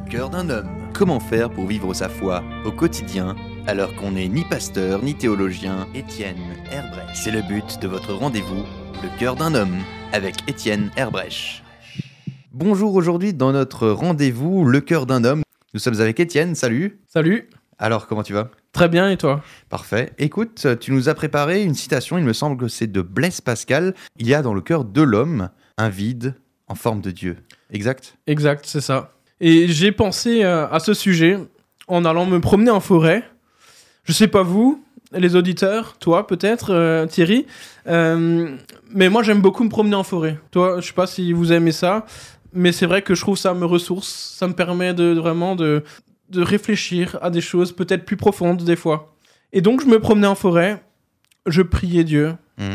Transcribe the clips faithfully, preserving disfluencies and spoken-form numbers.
cœur d'un homme. Comment faire pour vivre sa foi au quotidien alors qu'on n'est ni pasteur ni théologien? Étienne Herbrecht. C'est le but de votre rendez-vous, le cœur d'un homme, avec Étienne Herbrecht. Bonjour, aujourd'hui dans notre rendez-vous, le cœur d'un homme, nous sommes avec Étienne, salut. Salut. Alors, comment tu vas? Très bien, et toi? Parfait. Écoute, tu nous as préparé une citation, il me semble que c'est de Blaise Pascal. Il y a dans le cœur de l'homme un vide en forme de Dieu. Exact? Exact, c'est ça. Et j'ai pensé euh, à ce sujet en allant me promener en forêt. Je sais pas vous, les auditeurs, toi peut-être, euh, Thierry, euh, mais moi j'aime beaucoup me promener en forêt. Toi, je sais pas si vous aimez ça, mais c'est vrai que je trouve ça me ressource, ça me permet de, de vraiment de, de réfléchir à des choses peut-être plus profondes des fois. Et donc je me promenais en forêt, je priais Dieu. Mmh.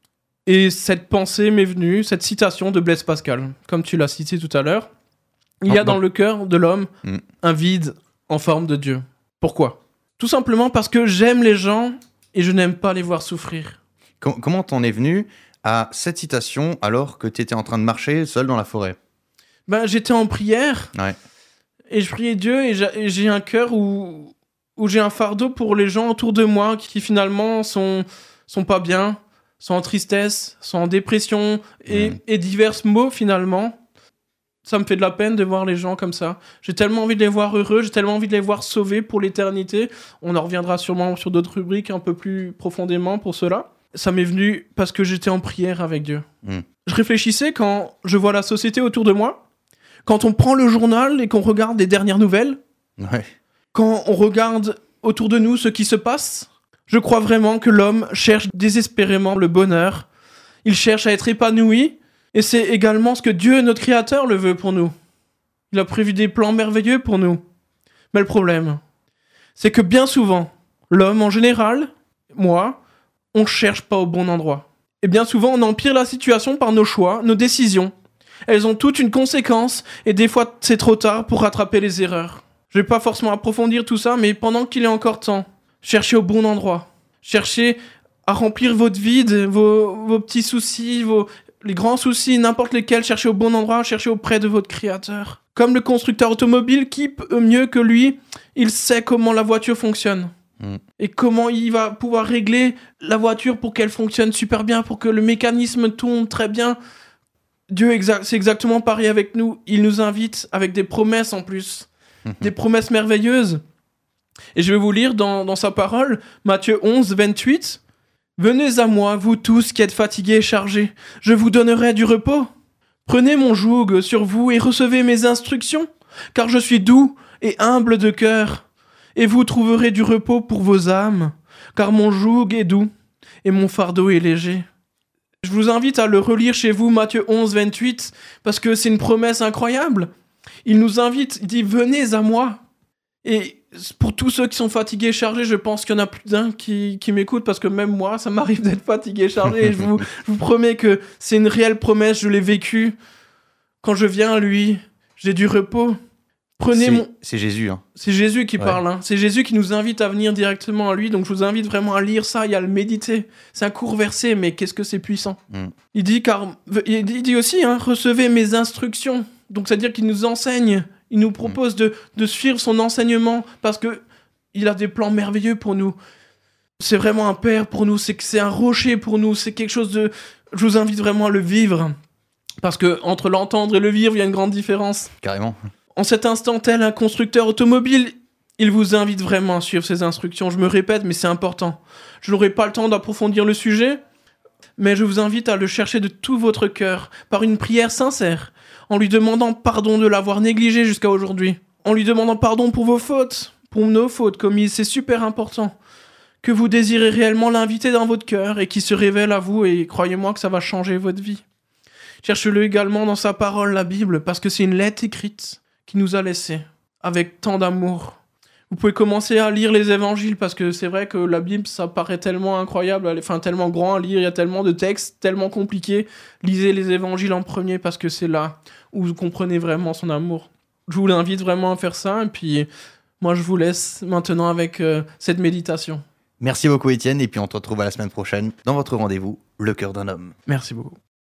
Et cette pensée m'est venue, cette citation de Blaise Pascal, comme tu l'as cité tout à l'heure. Il y a dans le cœur de l'homme mmh. un vide en forme de Dieu. Pourquoi ? Tout simplement parce que j'aime les gens et je n'aime pas les voir souffrir. Com- comment t'en es venu à cette citation alors que t'étais en train de marcher seul dans la forêt ? Ben, j'étais en prière ouais. et je priais Dieu et j'ai, et j'ai un cœur où, où j'ai un fardeau pour les gens autour de moi qui finalement sont, sont pas bien, sont en tristesse, sont en dépression et, mmh. et divers maux finalement. Ça me fait de la peine de voir les gens comme ça. J'ai tellement envie de les voir heureux, j'ai tellement envie de les voir sauvés pour l'éternité. On en reviendra sûrement sur d'autres rubriques un peu plus profondément pour cela. Ça m'est venu parce que j'étais en prière avec Dieu. Mmh. Je réfléchissais quand je vois la société autour de moi, quand on prend le journal et qu'on regarde les dernières nouvelles, ouais. quand on regarde autour de nous ce qui se passe. Je crois vraiment que l'homme cherche désespérément le bonheur. Il cherche à être épanoui. Et c'est également ce que Dieu, notre Créateur, le veut pour nous. Il a prévu des plans merveilleux pour nous. Mais le problème, c'est que bien souvent, l'homme en général, moi, on cherche pas au bon endroit. Et bien souvent, on empire la situation par nos choix, nos décisions. Elles ont toutes une conséquence, et des fois, c'est trop tard pour rattraper les erreurs. Je vais pas forcément approfondir tout ça, mais pendant qu'il est encore temps, cherchez au bon endroit. Cherchez à remplir votre vide, vos, vos petits soucis, vos... les grands soucis, n'importe lesquels, cherchez au bon endroit, cherchez auprès de votre créateur. Comme le constructeur automobile, qui peut mieux que lui, il sait comment la voiture fonctionne. Mmh. Et comment il va pouvoir régler la voiture pour qu'elle fonctionne super bien, pour que le mécanisme tourne très bien. Dieu, exa- c'est exactement pareil avec nous. Il nous invite avec des promesses en plus. Mmh. Des promesses merveilleuses. Et je vais vous lire dans, dans sa parole, Matthieu onze, vingt-huit. Venez à moi, vous tous qui êtes fatigués et chargés, je vous donnerai du repos. Prenez mon joug sur vous et recevez mes instructions, car je suis doux et humble de cœur, et vous trouverez du repos pour vos âmes, car mon joug est doux et mon fardeau est léger. Je vous invite à le relire chez vous, Matthieu onze, vingt-huit, parce que c'est une promesse incroyable. Il nous invite, il dit « Venez à moi ». Et pour tous ceux qui sont fatigués et chargés, je pense qu'il y en a plus d'un qui, qui m'écoute, parce que même moi, ça m'arrive d'être fatigué et chargé. Et je vous, je vous promets que c'est une réelle promesse, je l'ai vécu. Quand je viens à lui, j'ai du repos. Prenez c'est, mon... c'est Jésus. Hein. C'est Jésus qui ouais. parle. Hein. C'est Jésus qui nous invite à venir directement à lui. Donc je vous invite vraiment à lire ça et à le méditer. C'est un court verset, mais qu'est-ce que c'est puissant. Mm. Il dit, car... il dit aussi, hein, recevez mes instructions. Donc c'est-à-dire qu'il nous enseigne. Il nous propose de, de suivre son enseignement parce qu'il a des plans merveilleux pour nous. C'est vraiment un père pour nous, c'est, c'est un rocher pour nous, c'est quelque chose de... Je vous invite vraiment à le vivre. Parce que entre l'entendre et le vivre, il y a une grande différence. Carrément. En cet instant, tel un constructeur automobile, il vous invite vraiment à suivre ses instructions. Je me répète, mais c'est important. Je n'aurai pas le temps d'approfondir le sujet, mais je vous invite à le chercher de tout votre cœur, par une prière sincère, en lui demandant pardon de l'avoir négligé jusqu'à aujourd'hui, en lui demandant pardon pour vos fautes, pour nos fautes commises, c'est super important, que vous désirez réellement l'inviter dans votre cœur et qu'il se révèle à vous, et croyez-moi que ça va changer votre vie. Cherchez-le également dans sa parole, la Bible, parce que c'est une lettre écrite qu'il nous a laissée, avec tant d'amour. Vous pouvez commencer à lire les évangiles, parce que c'est vrai que la Bible, ça paraît tellement incroyable, enfin tellement grand à lire, il y a tellement de textes, tellement compliqués. Lisez les évangiles en premier, parce que c'est là où vous comprenez vraiment son amour. Je vous invite vraiment à faire ça, et puis moi je vous laisse maintenant avec euh, cette méditation. Merci beaucoup Étienne, et puis on te retrouve à la semaine prochaine dans votre rendez-vous, le cœur d'un homme. Merci beaucoup.